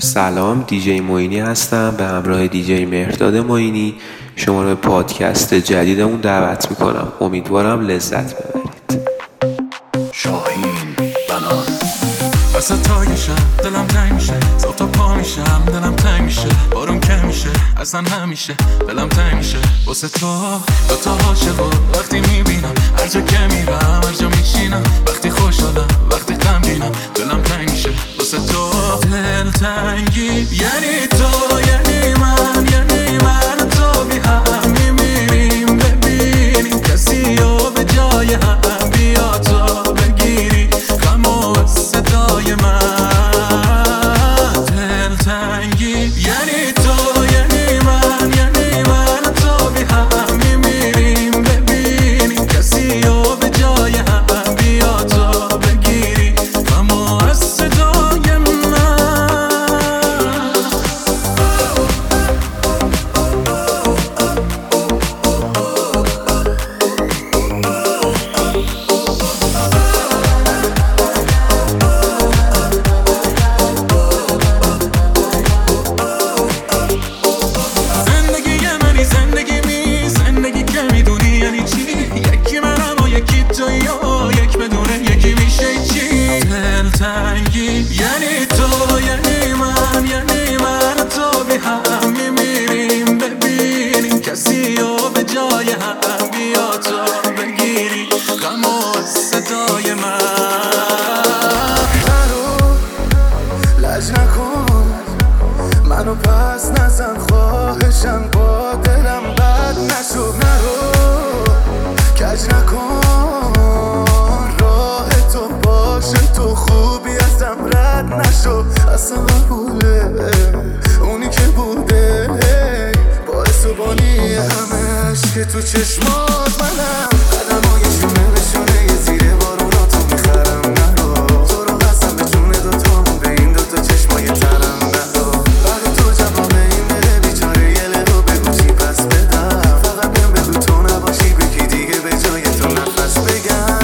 سلام، دیجی معینی هستم. به همراه دیجی مهرداد معینی شما رو به پادکست جدیدمون دعوت میکنم. امیدوارم لذت ببرید. شاهین بنان وسط تاگشم دلم تنگ میشه، صبح تا پا میشم دلم تنگ میشه، بارون کم میشه اصلا همیشه دلم تنگ میشه واسه تو دوتا عاشقو وقتی میبینم، هر جا که میرم هر جا میشینم، وقتی خوشحالم وقتی غمگینم دلم تنگ میشه واسه تو. دل تنگی یعنی تو، یعنی من تو بی هم میمیریم، ببینیم کسی رو به جای هم، بیا تو بگیری غم و صدای من. دل تنگی یعنی تو، یعنی من تو بی هم میمیریم، ببینیم کسی رو به جای هم، بیا تو بگیری غم و صدای من. یعنی تو، یعنی من تو بی هم میمیریم، ببینیم کسی رو به جای هم، بیا تو بگیری غم و صدای من. نرو لج نکن منو پس نزن، خواهشم با دلم بد نشو. نرو کج نکن راه تو باشه، تو خوبی ازم رد نشو. اصلا قبوله اونی که بوده باعث و بانی همه عشق تو چشمات منم. قدمای شونه به شونه یه زیر بارونا تو میخرم. نرو تو رو قسم به جون دوتامون، به این دوتا چشمای ترم. نرو بعد تو جواب این بده بیچاره یه لحو بگو چی پس بدم. فقط بهم بگو تو نباشی بگی دیگه به جای تو نفس بگم.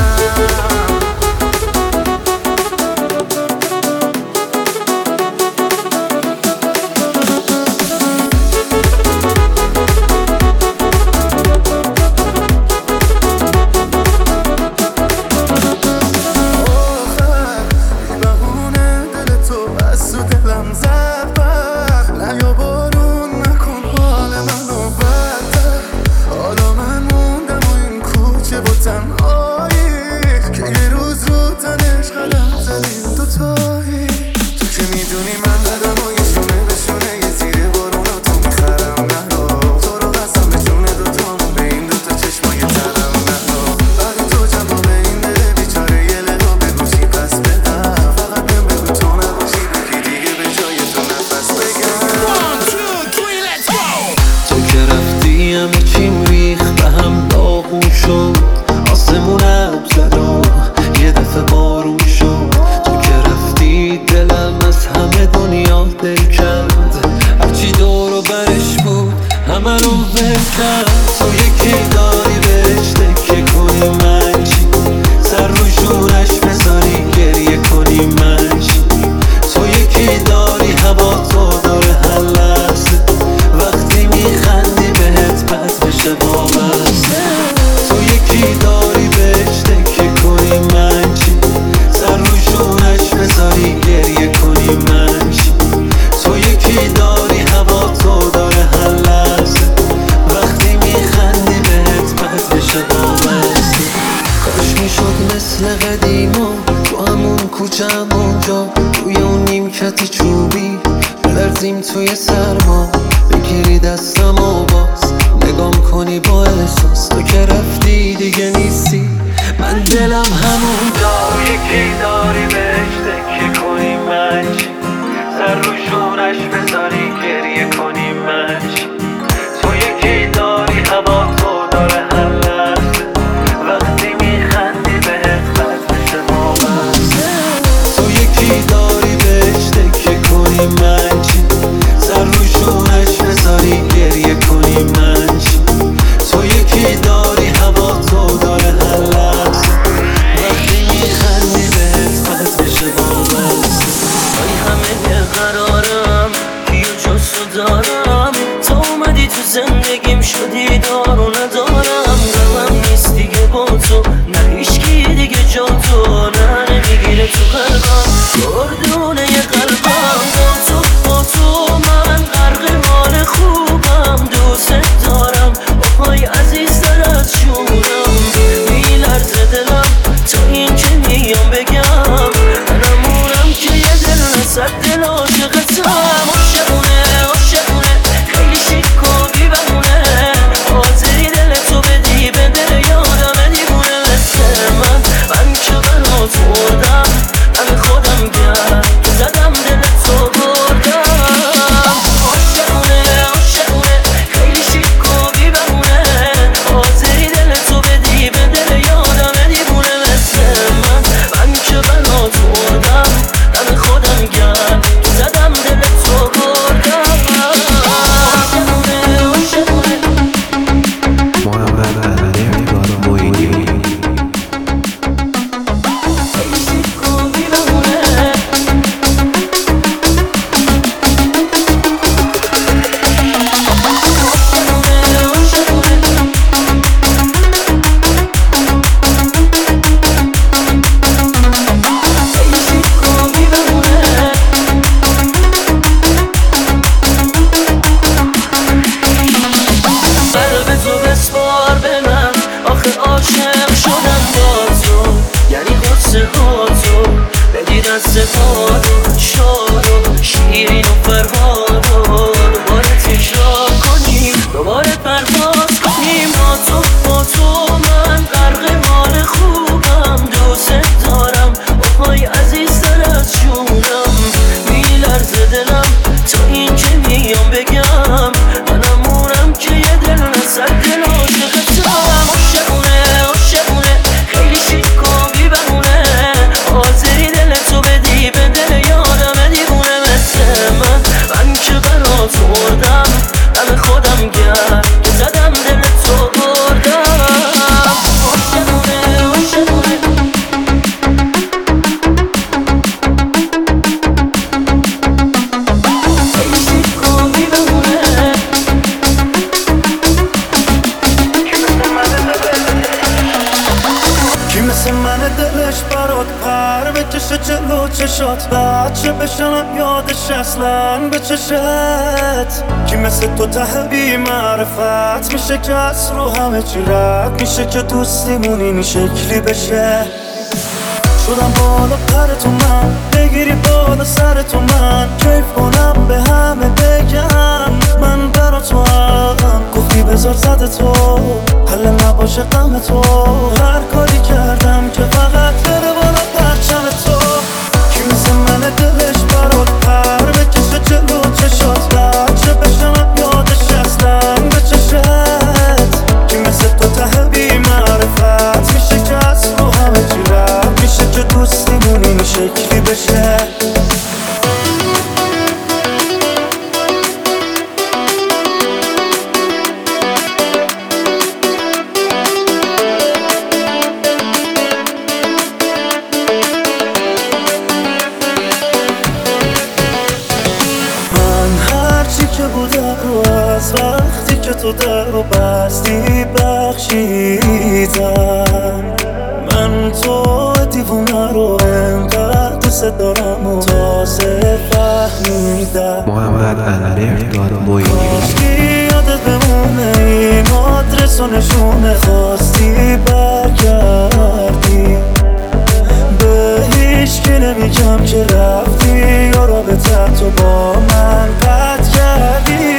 تو یکی داری بهش تکیه کنی من چی، سر رو شورش بذاری گریه کنی من چی. تو یکی داری هوا تو داره هر لحظه، وقتی میخندی بهت بد بشه وابسته. تو یکی داری بهش تکیه کنی من چی، سر رو شورش بذاری گریه کنی من چی. تو یکی داری هوا تو داره هر لحظه، وقتی میخندی بهت بد بشه وابسته. کاش میشد مثل قدیما تو همون کوچه همونجا، توی اون نیمکت چوبی بلرزیم توی سرما، بگیری دستم و باز نگام کنی با احساس. تو که رفتی دیگه نیستی، من دلم همونجا. یکی داری بهش تکیه کنی من چی، سر رو شورش بذاری گریه کنی من چی. تو یکی داری هوا تو داره هر لحظه، وقتی میخندی بهت بد بشه وابسته. تو یکی داری بهش تکیه کنی من چی، سر رو شورش بذاری گریه کنی من چی. تو یکی داری هوا تو داره هر لحظه، وقتی میخندی بهت بد بشه وابسته. ای همه قرارم جا تو نمیگیره تو قلبم گردونه یه قلبم با تو من غرق حال خوبم دوست دارم بابای عزیزتر از جونم میلرزه دلم تا این که میام بگم منمونم که یه دل صد دل عاشقتم عاشقونه خیلی شیک و بی بهونه حاضری دل تو بدی به دل یادم دیوونه مثل من که برات مردم همه خودم گرد که زدم دل تو بردم عاشقونه خیلی شیک و بی بهونه حاضری دل تو بدی به دل یادم دیوونه مثل من که برات مردم همه خودم گرد که زدم دل تو بردم محمد امیرداد معینی قلب تو بسپار به من آخه عاشق شدم با تو یعنی قصه ها تو بدی دست پادو شاد و شیرین و فرهاد و دوباره تکرار کنیم دوباره پرواز کنیم با تو من غرق حال خوبم دوست دارم بابای عزیزتر از جونم میلرزه دلم تا این که میام بگم منمونم که یه دل صد دل عاشقتم عاشقونه خیلی شیک و بی بهونه حاضری دل تو بدی به دل یادم دیوونه مثل من که برات مردم دم خودم گرد که زدم دل تو بردم عاشقونه خیلی شیک و بی بهونه کی مثل من دلش برات پر بکشه جلو چشات بچه بشنم یادش اصلا به چشت کی مثل تو ته بی معرفت میشه که از رو همه چی رد میشه که دوستیمون این شکلی بشه شدم بالا پر تو من بگیری بالا سر تو من کیف کنم به همه بگم من برا تو هم گفتی بذار زده تو حل نباشه غم تو هر کاری کردم که فقط بره بالا پرچم تو کی مثل من دلش برات پر بکشه جلو چشات بچه بشنم یادش اصلا به چشت کی مثل تو ته بی معرفت میشه که از رو همه چی رد میشه که دوستیمون این شکلی بشه رو از وقتی که تو در رو بستی بخشیدم من تو دیوونه رو انقدر دوست دارم و تازه فهمیدم محمد امیرداد معینی خواستی یادت بمونه این آدرس و نشونه خواستی برگردی به هیچ که نمیگم که رفتی یا رابطه تو با من قطع کردی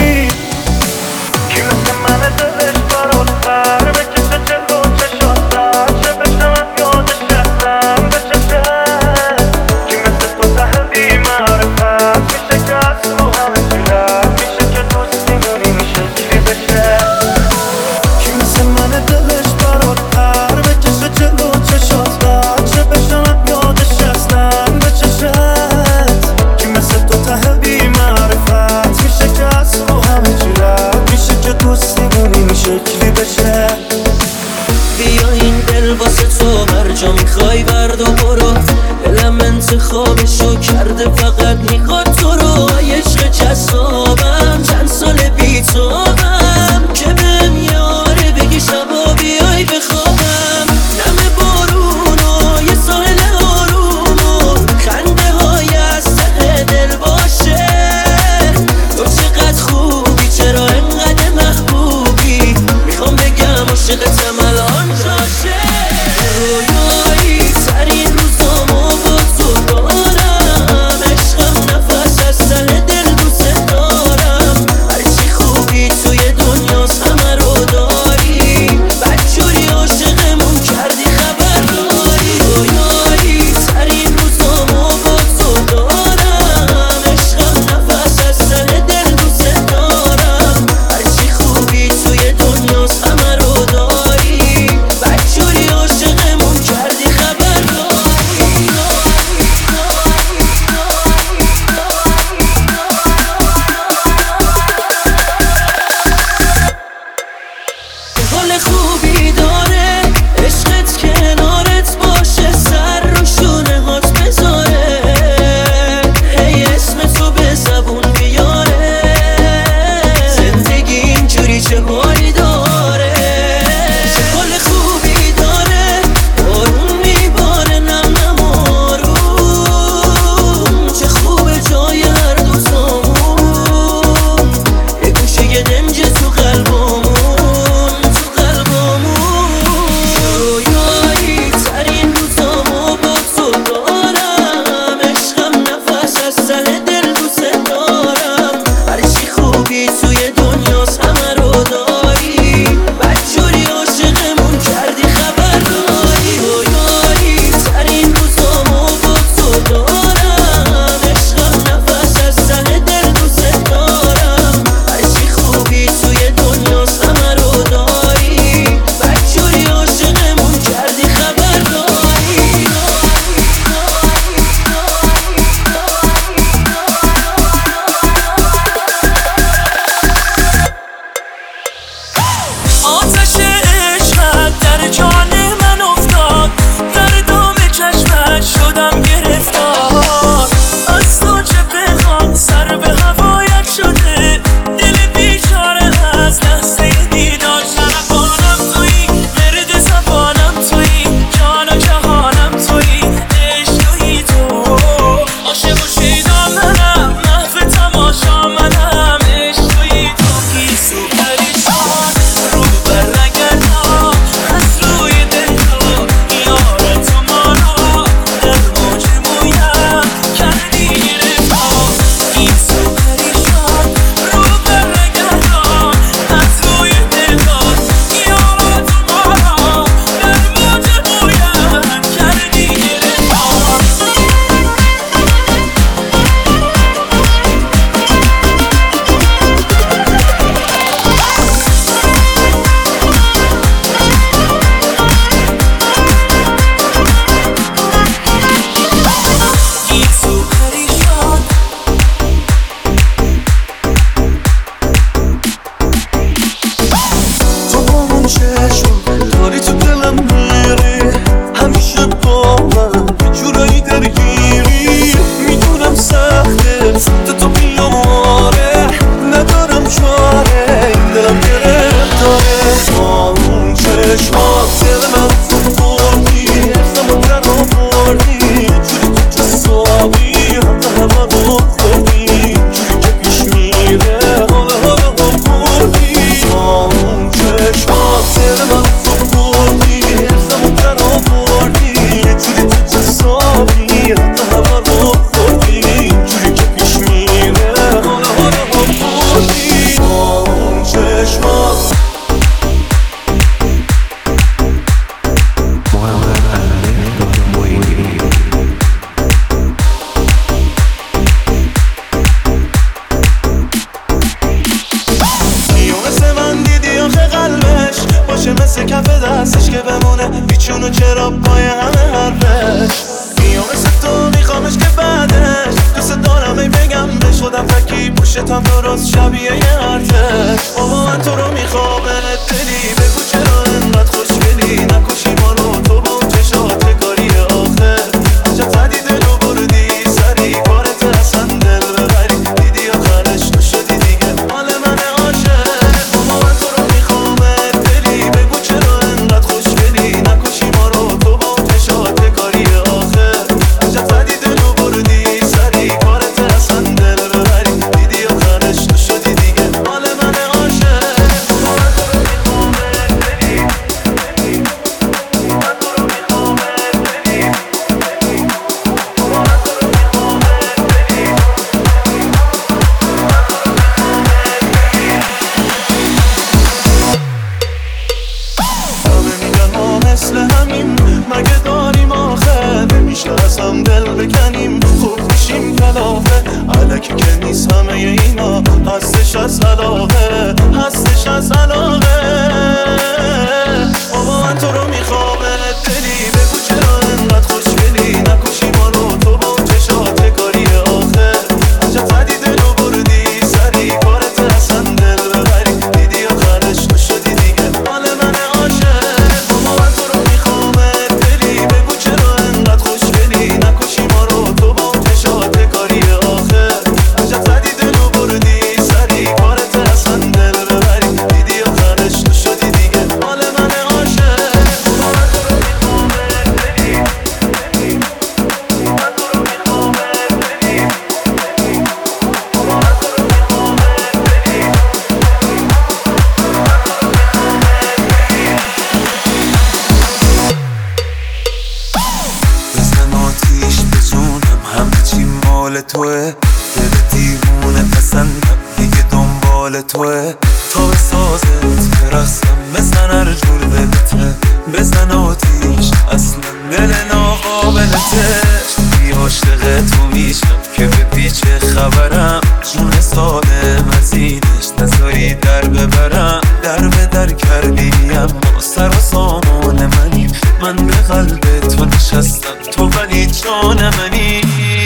کی مثل من دلش برات پر بکشه جلو چشات بچه بشنم یادش اصلا به چشت کی مثل تو ته بی معرفت میشه که از رو همه چی رد میشه که دوستیمون این شکلی بشه کی مثل من دلش برات پر بکشه جلو چشات بچه بشنم یادش اصلا به چشت کی مثل تو ته بی معرفت میشه که از رو همه چی رد میشه که دوستیمون این شکلی بشه بیا این دل واسه تو هر جا میخوای برد و برو دلم انتخابشو کرده فقط میخواد تو رو عشق جذابم چند سال بی توام که بهم یاره بگی شبا بیای بخوابم نم بارون و همه حرفش میام مثل تو میخوامش که بعدش دوست دارم ای بگم بهش خودم فکی پشتم درست شبیه یه ارتش بابا من تو رو میخوامت دلی بگو چرا انقدر خوشگلی نکشی ما رو تو با اون چشات کاری آخر عجب زدی دلو بردی سری کارت اصلا دل ببری دیدی آخرش تو شدی دیگه مال من عاشق بابا من تو رو میخوامت دلی بگو چرا انقدر خوشگلی نکشی ما رو تو با اون چشات کاری آخر عجب زدی دلو بردی سری کارت اصلا دل ببری دیدی آخرش تو شدی دیگه مال من عاشق بابا من تو رو میخوامت دلی من تو رو میخوامت دلی بابا من تو رو میخوامت دلی همه میگن ما مثل همیم مگه داریم آخر نمیشناسم دل بکنیم خوب میشیم کلافه علکی که نیست همه اینا هستش از علاقه هستش از علاقه بابا من تو رو میخوامت دلی بگو چرا انقدر خوشگلی نکشی ما رو تو با اون چشات کاری آخر عجب زدی دلو بردی سری کارت اصلا دل ببری دیدی آخرش تو شدی دیگه مال من عاشق بابا من تو رو میخوامت دلی بگو چرا انقدر خوشگلی نکشی ما رو تو با اون چشات کاری آخر عجب زدی دلو بردی سری کارت اصلا دل ببری دیدی آخرش تو شدی دیگه مال من عاشق بابا من تو رو میخوامت دلی من تو رو میخوامت دلی بابا من تو رو میخوامت دلی بزن آتیش به جونم همه چی مال توه دل دیوونه پسندم دیگه دنبال توه تا به سازت برسم بزن هر جور دلته بزن آتیش اصلا دل ناقابلته بی عاشق تو میشم که به پیچ خبرم جون سالم از اینش نذاری در ببرم در به در کردی اما سر و سامان منی من به قلب تو نشستم تو ولی جان منی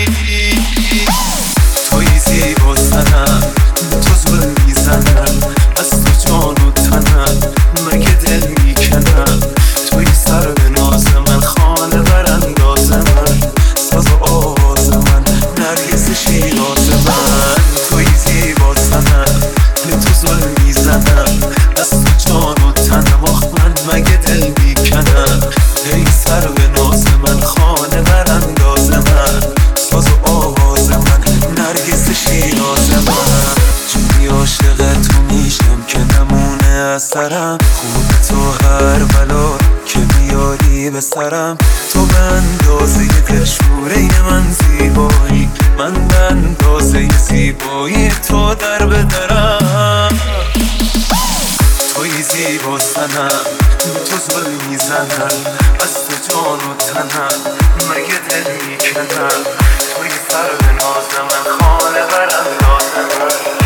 توی زیبا سنم تو ظلم میزنم از تو جان و تنم مگه دل میکنم توی سر به ناز من خانه برانداز من ساز و آواز من نرگس شیراز من توی زیبا سنم تو ظلم میزنم از تو جان و تنم آخ من مگه دل میکنم ای سر به ناز من خانه برانداز من ساز و آواز من نرگس شیراز من جوری عاشق تو میشم که نمونه از سرم خوب تو هر بلا که بیاری به سرم تو به اندازه دلشوره من زیبایی من به اندازه زیبایی تو در به درم توی زیبا سنم تو ظلم میزنم از تو جان و تنم مگه دل میکنم توی سر به ناز من خانه برانداز من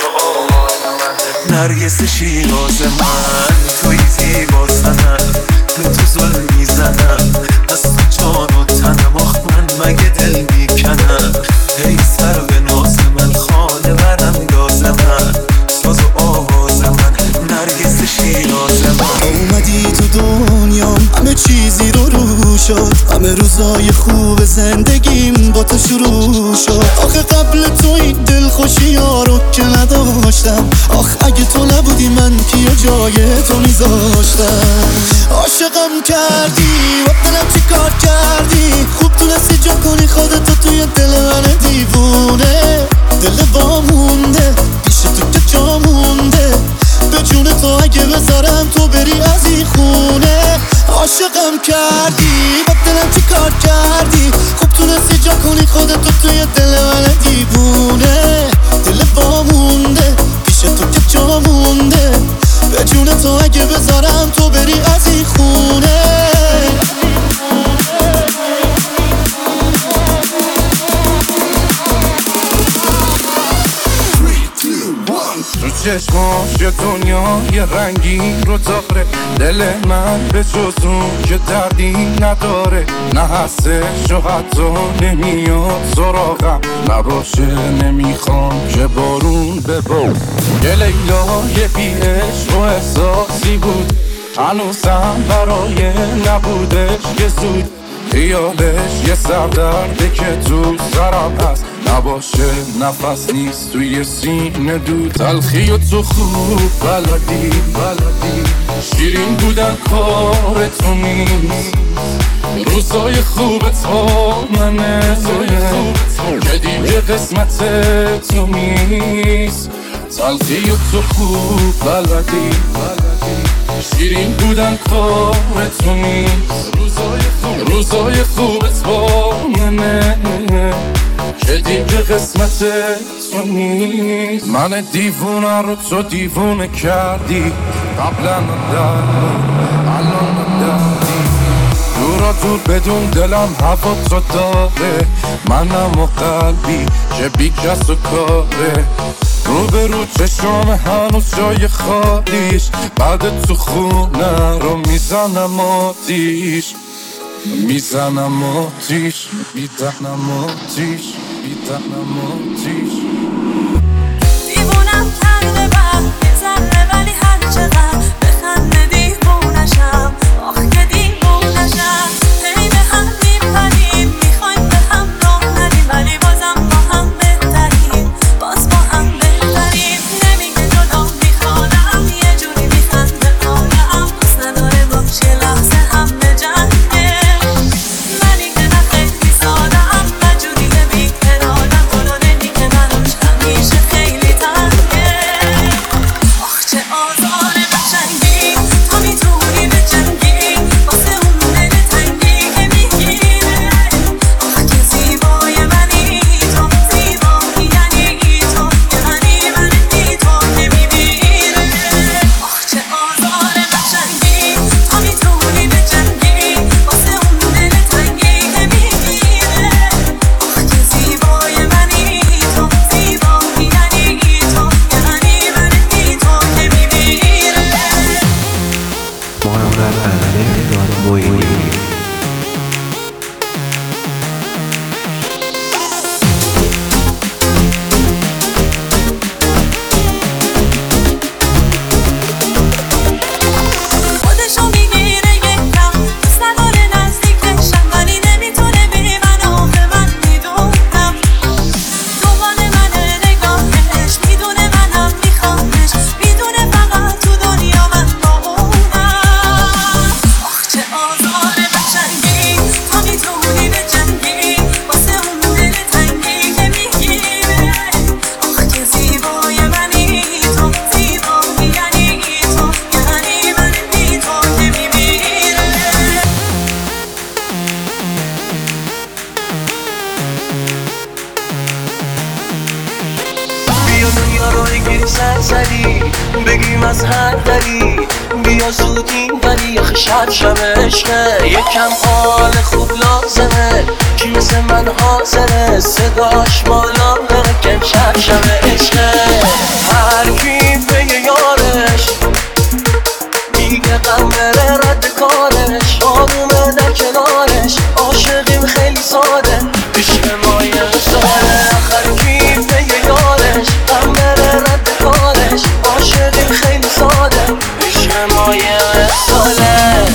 نرگس شیراز من توی زیبا سنم تو ظلم میزنم از تو جان و تنم آخ من مگه دل میکنم ای سر به ناز من خانه برانداز من ساز و آواز من نرگس شیراز من اومدی تو دنیام همه چیزی رو شد همه روزای خوب زندگیم با تو شروع شد آخه قبل تو این دلخوشی ها رو که نداشتم آخ اگه تو نبودی من کیا جای تو میذاشتم عاشقم کردی و دلم چی کار کردی خوب تونستی جا کنی خودتو توی دل من دیوونه دل وامونده پیش تو که جا مونده به جون تو اگه بذارم تو بری از این خونه عاشقم کردی با دلم چی کار کردی خوب تونستی جا کنی خودتو توی دل من دیوونه دل وامونده پیش تو که جا مونده به جون تو اگه بذارم تو بری از این خونه چشماش یه دنیای رنگین رو داره، دل من به جز اون که دردی نداره، نه هستش و حتی نمیاد سراغم، نباشه نمیخوام که بارون ببار. یه لیلای بی عشق و احساسی بود، هنوزم برای نبودش یه زود، خیالش یه سردرده که تو سرم هست، نباشه نفس نیست توی سینه دود. تلخی و تو خوب بلدی شیرین بودن کار تو نیست، روزای خوبت با منه که دیگه قسمت تو نیست. تلخی و تو خوب بلدی شیرین بودن کار تو نیست، روزای خوبت با منه که دیگه قسمت تو نیست. من دیوونه رو تو دیوونه کردی، قبلا نداری الان نداری، دورا دور بدون دلم هوا تو داره، منم و قلبی که بی کس و کاره، رو به رو چشم هنوز جای خالیش، بعد تو خونه رو میزنم آتیش، میزنم آتیش، میزنم آتیش، میزنم آتیش. دیوونم کرده یه ذره، ولی هر چقدر بخنده دیوونشم، آخ که دیوونشم. هی به هم میپریم، میخوایم به هم راه ندیم، ولی بازم با هم بهتریم، باز با هم بهتریم. نمیگه جدا میخوانم، یه جوری میخنده آیم، بس نداره باش یه لحظه هم به جنگه. منی که نه خیلی سادم و جوری بی ارادم، خدا نمیگه منوش همیشه خیلی تنگه. آخ چه آزار قشنگی، تو میتونی به جنگی واسه اون دل تنگی که میگیره. آخ که زیبای منی تو، زیبایی یعنی تو، یعنی منی تو که میمیره. آخ چه آزار قشنگی، تو میتونی به جنگی واسه اون دل تنگی که میگیره. آخ که زیبای منی تو، زیبایی یعنی تو، یعنی منی تو که میمیره. محمد مهرداد معینی. خودشو میگیره یکم، دوست نداره نزدیکشم، ولی نمیتونه بی من، آخه من میدونم دنبال منه نگاهش، میدونه منم میخوامش، میدونه فقط تو دنیا من با اونم. آخ چه آزار قشنگی، تو میتونی به جنگی واسه اون دل تنگی که میگیره. آخ که زیبای منی تو، زیبایی یعنی تو، یعنی منی تو که میمیره. بیا دنیا رو بگیری سرسری، بگیم از هر دری، بیا زود این ولی آخه شب عشقه، یکم حال خوب لازمه، کی مثل من حاضره صداش بالا بره که امشب عشقه. هر کی به یارش میگه غم بره رد کارش، آرومه در کنارش، عاشقیم خیلی ساده، عشق ما یه مثاله. هر کی به یارش غم بره رد کارش، عاشقیم خیلی ساده، عشق ما یه مثاله.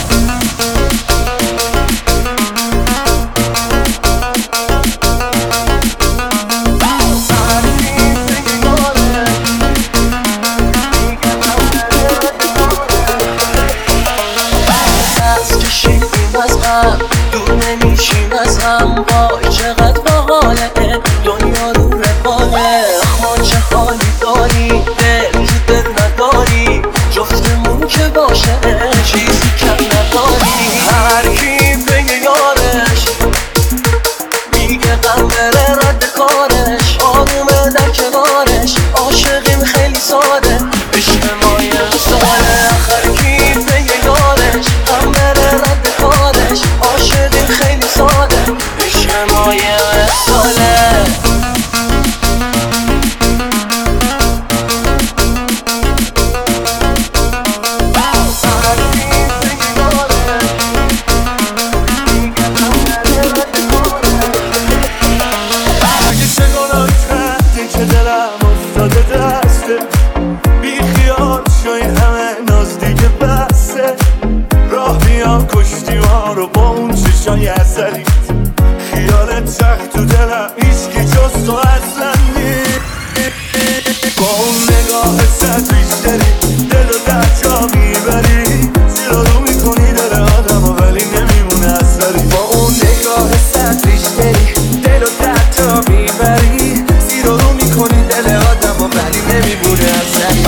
زدی خیالت سخت تو دلم هیچکی جز تو اصلا نیست با اون نگاه ست داری دل و در جا میبری زیر رو میکنی دل آدم و ولی نمیمونه اثری با اون نگاه ست داری دل و در جا میبری زیر رو میکنی دل آدم و ولی نمیمونه اثری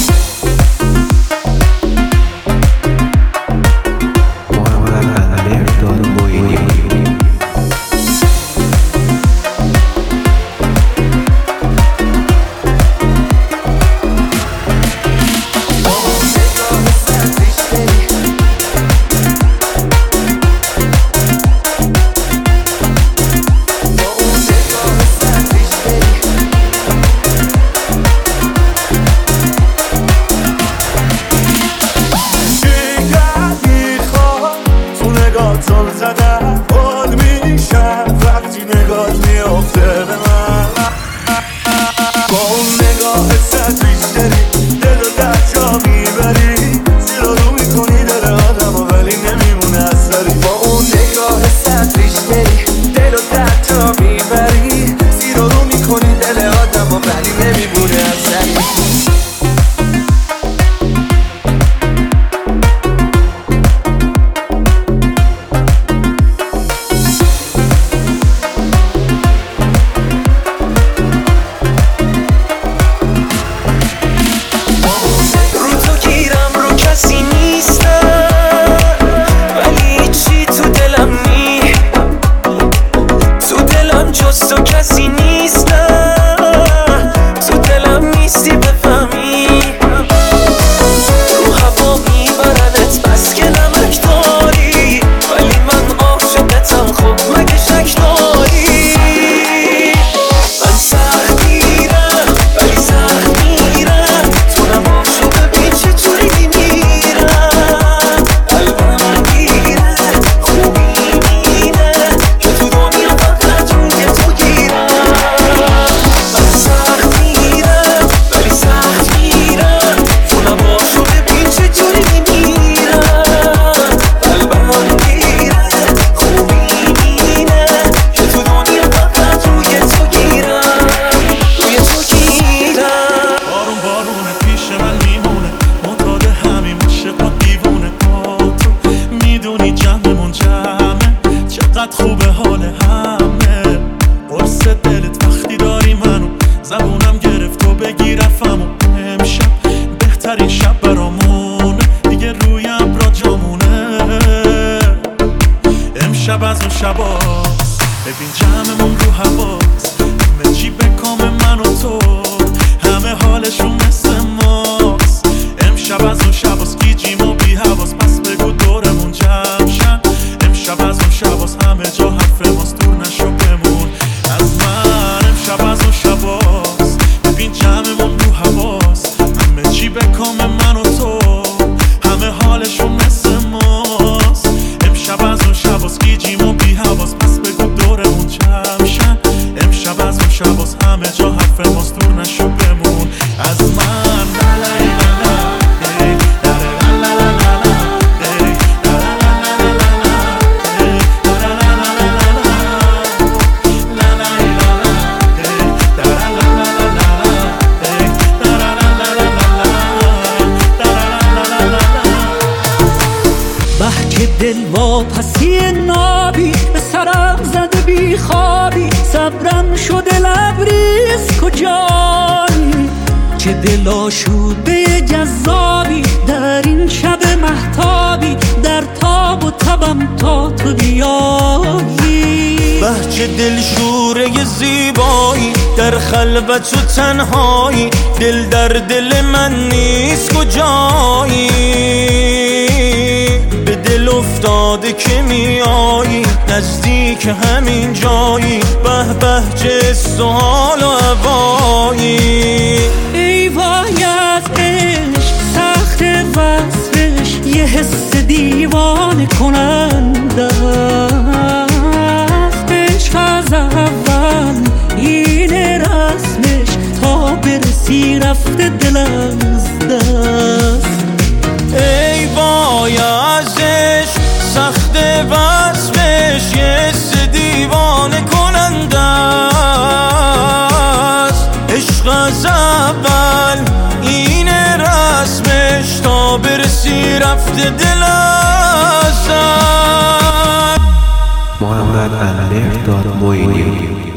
زل زدم حال میشم وقتی نگات میافته به من با اون نگاه ست داری دل و در جا میبری زیر رو میکنی دل آدم و ولی نمیمونه اثری با اون نگاه ست داری دل و در جا میبری زیر رو میکنی دل آدم و ولی نمیمونه اثری خوبه حال همه قرص دلت وقتی داری منو زبونم گرفت و بگی رفم و امشب بهترین شب برامونه دیگه روی ابرا جامونه امشب از اون شباست ببین جمعمون رو هواست همه چی به کام من و تو همه حالشون مثل ماست امشب از اون شباست گیجیم و بی حواس پس بگو دورمون جمع شن امشب از اون شباست همه جا حرف ماست دور نشو بمون از من امشب از اون شباست ببین جمعمون رو هواست همه چی به کام من و تو همه حالشون مثل ماست امشب از اون شباست گیجیم و بی حواس پس بگو دورمون جمع شن امشب از اون شباست همه جا حرف ماست دور نشو بمون از من دل واپسی نابی به سرم زده بی خوابی صبرم شده لبریز کجایی چه دل آشوده جذابی در این شب مهتابی در تاب و تبم تا تو بیایی چه دل شوره زیبایی در خلوت و تنهایی دل در دل من نیست کجایی به دل افتاده که میایی نزدیک همین جایی به به چه سوال و هوایی ای وای از عشق سخت وصفش یه حس دیوانه کننده عشق از اول این رسمش تا برسی رفته دل از دست ای وای ازش سخت وصفش یه رفته دل ازم. محمد مهرداد معینی.